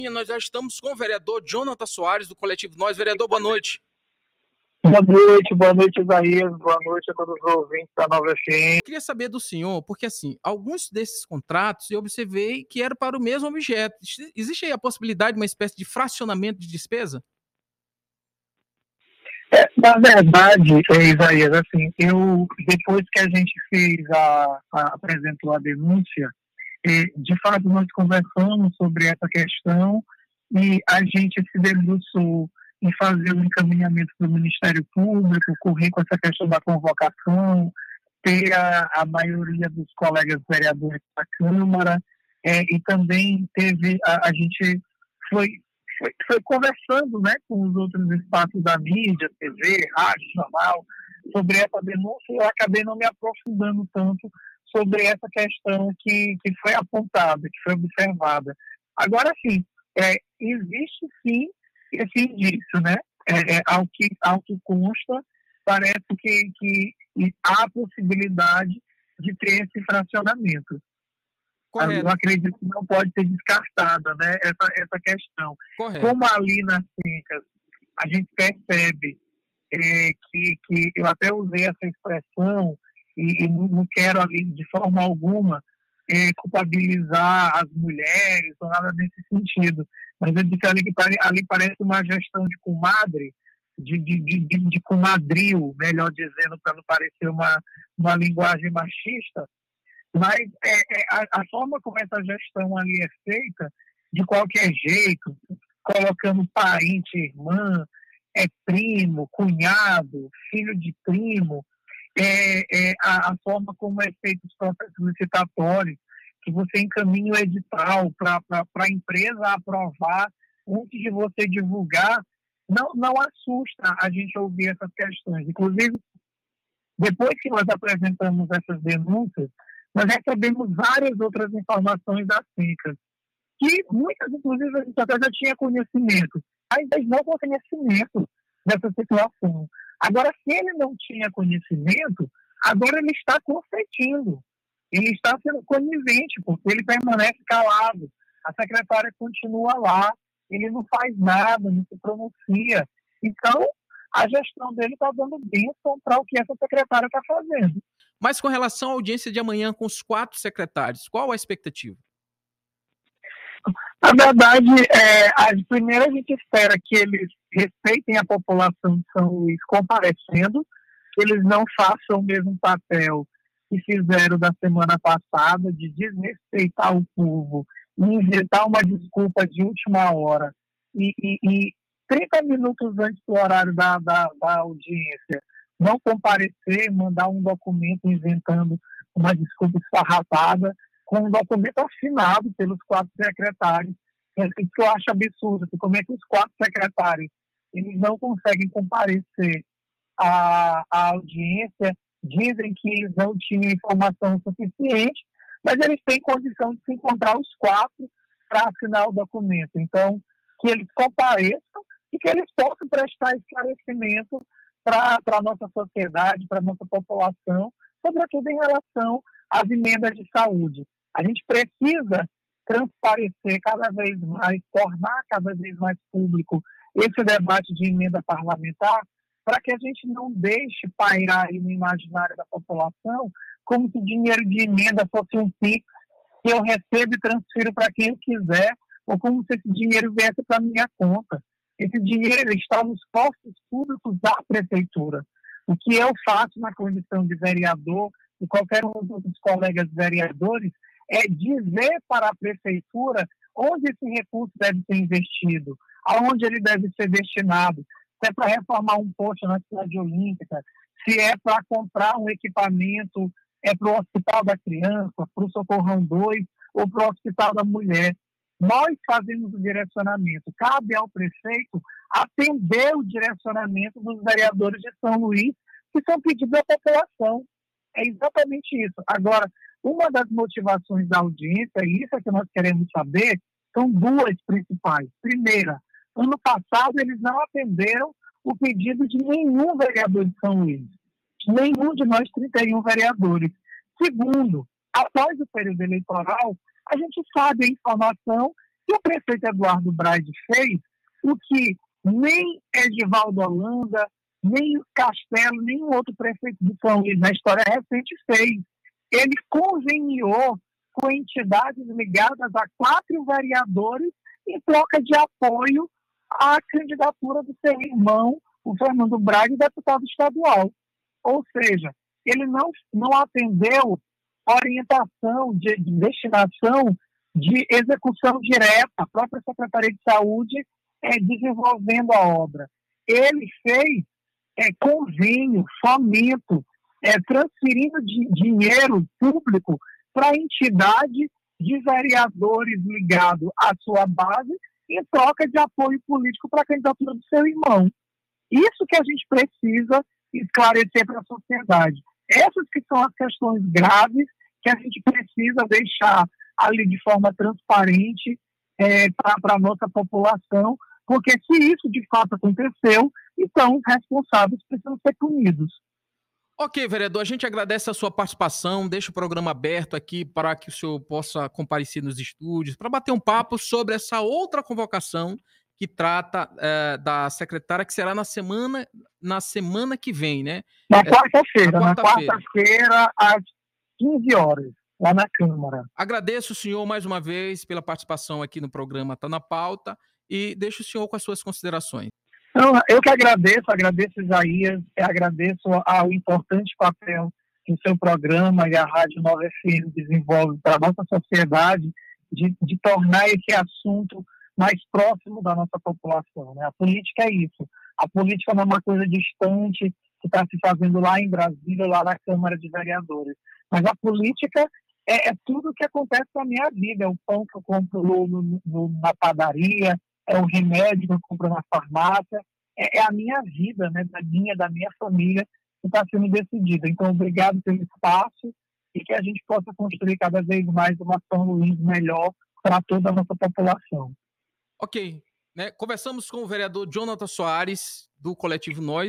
Nós já estamos com o vereador Jonathan Soares, do coletivo Nós. Vereador, boa noite. Boa noite, Isaías, boa noite a todos os ouvintes da Nova FM. Eu queria saber do senhor, porque assim, alguns desses contratos eu observei que eram para o mesmo objeto. Existe aí a possibilidade de uma espécie de fracionamento de despesa? Na verdade, Isaías, assim, depois que a gente apresentou a denúncia, de fato nós conversamos sobre essa questão e a gente se debruçou em fazer um encaminhamento para o Ministério Público, correr com essa questão da convocação, ter a maioria dos colegas vereadores da Câmara, e também a gente foi conversando, né, com os outros espaços da mídia, TV, rádio, jornal, sobre essa denúncia, e eu acabei não me aprofundando tanto sobre essa questão que foi apontada, que foi observada. Agora, sim, existe sim esse indício, né? Ao que consta, parece que há possibilidade de ter esse fracionamento. Correto. Eu acredito que não pode ser descartada, né, essa questão. Correto. Como ali nas fincas a gente percebe que eu até usei essa expressão e não quero ali de forma alguma culpabilizar as mulheres ou nada nesse sentido, mas eu disse ali que ali parece uma gestão de comadre, de comadrio, melhor dizendo, para não parecer uma linguagem machista, mas a forma como essa gestão ali é feita, de qualquer jeito, colocando parente, irmã, primo, cunhado, filho de primo, a forma como é feito os processos licitatórios, que você encaminha o edital para a empresa aprovar antes de você divulgar, não assusta a gente ouvir essas questões. Inclusive, depois que nós apresentamos essas denúncias, nós recebemos várias outras informações das fincas, que muitas, inclusive, a gente até já tinha conhecimento, mas eles não têm conhecimento dessa situação. Agora, se ele não tinha conhecimento, agora ele está consentindo, ele está sendo conivente, porque ele permanece calado, a secretária continua lá, ele não faz nada, não se pronuncia. Então, a gestão dele está dando bênção para o que essa secretária está fazendo. Mas com relação à audiência de amanhã com os 4 secretários, qual a expectativa? Na verdade, primeiro a gente espera que eles respeitem a população de São Luís comparecendo, que eles não façam o mesmo papel que fizeram da semana passada, de desrespeitar o povo, e inventar uma desculpa de última hora, e 30 minutos antes do horário da audiência, não comparecer, mandar um documento inventando uma desculpa esfarrapada, com um documento assinado pelos 4 secretários. Isso que eu acho absurdo, como é que os 4 secretários eles não conseguem comparecer à audiência, dizem que eles não tinham informação suficiente, mas eles têm condição de se encontrar os 4 para assinar o documento. Então, que eles compareçam e que eles possam prestar esclarecimento para a nossa sociedade, para a nossa população, sobretudo em relação às emendas de saúde. A gente precisa transparecer cada vez mais, tornar cada vez mais público esse debate de emenda parlamentar, para que a gente não deixe pairar aí no imaginário da população como se dinheiro de emenda fosse um PIX que eu recebo e transfiro para quem eu quiser, ou como se esse dinheiro viesse para a minha conta. Esse dinheiro está nos cofres públicos da prefeitura. O que eu faço na condição de vereador e qualquer um dos outros colegas vereadores é dizer para a prefeitura onde esse recurso deve ser investido, aonde ele deve ser destinado, se é para reformar um posto na cidade olímpica, se é para comprar um equipamento para o Hospital da Criança, para o Socorrão 2 ou para o Hospital da Mulher. Nós fazemos o direcionamento. Cabe ao prefeito atender o direcionamento dos vereadores de São Luís, que são pedidos da população. É exatamente isso. Agora, uma das motivações da audiência, e isso é que nós queremos saber, são 2 principais. Primeira, ano passado eles não atenderam o pedido de nenhum vereador de São Luís. Nenhum de nós 31 vereadores. Segundo, após o período eleitoral, a gente sabe a informação que o prefeito Eduardo Braide fez, o que nem Edivaldo Holanda, nem o Castelo, nenhum outro prefeito de São Luís na história recente fez. Ele conveniou com entidades ligadas a 4 vereadores em troca de apoio à candidatura do seu irmão, o Fernando Braga, deputado estadual. Ou seja, ele não atendeu orientação de destinação de execução direta, a própria Secretaria de Saúde desenvolvendo a obra. Ele fez convênio, fomento, transferindo dinheiro público para entidade de vereadores ligados à sua base em troca de apoio político para a candidatura do seu irmão. Isso que a gente precisa esclarecer para a sociedade. Essas que são as questões graves que a gente precisa deixar ali de forma transparente para a nossa população, porque se isso de fato aconteceu, então os responsáveis precisam ser punidos. Ok, vereador, a gente agradece a sua participação, deixa o programa aberto aqui para que o senhor possa comparecer nos estúdios, para bater um papo sobre essa outra convocação que trata da secretária, que será na semana que vem, né? Na quarta-feira, às 15 horas, lá na Câmara. Agradeço o senhor mais uma vez pela participação aqui no programa Tá na Pauta e deixo o senhor com as suas considerações. Então, eu que agradeço Isaías, agradeço ao importante papel que o seu programa e a Rádio Nova FM desenvolve para a nossa sociedade de tornar esse assunto mais próximo da nossa população, né? A política é isso. A política não é uma coisa distante que está se fazendo lá em Brasília, lá na Câmara de Vereadores. Mas a política é tudo o que acontece na minha vida. É o pão que eu compro na padaria, é o remédio que eu compro na farmácia, é a minha vida, né, da minha família que está sendo decidida. Então, obrigado pelo espaço e que a gente possa construir cada vez mais uma São Luís melhor para toda a nossa população. Ok. Conversamos com o vereador Jonathan Soares, do Coletivo Nós.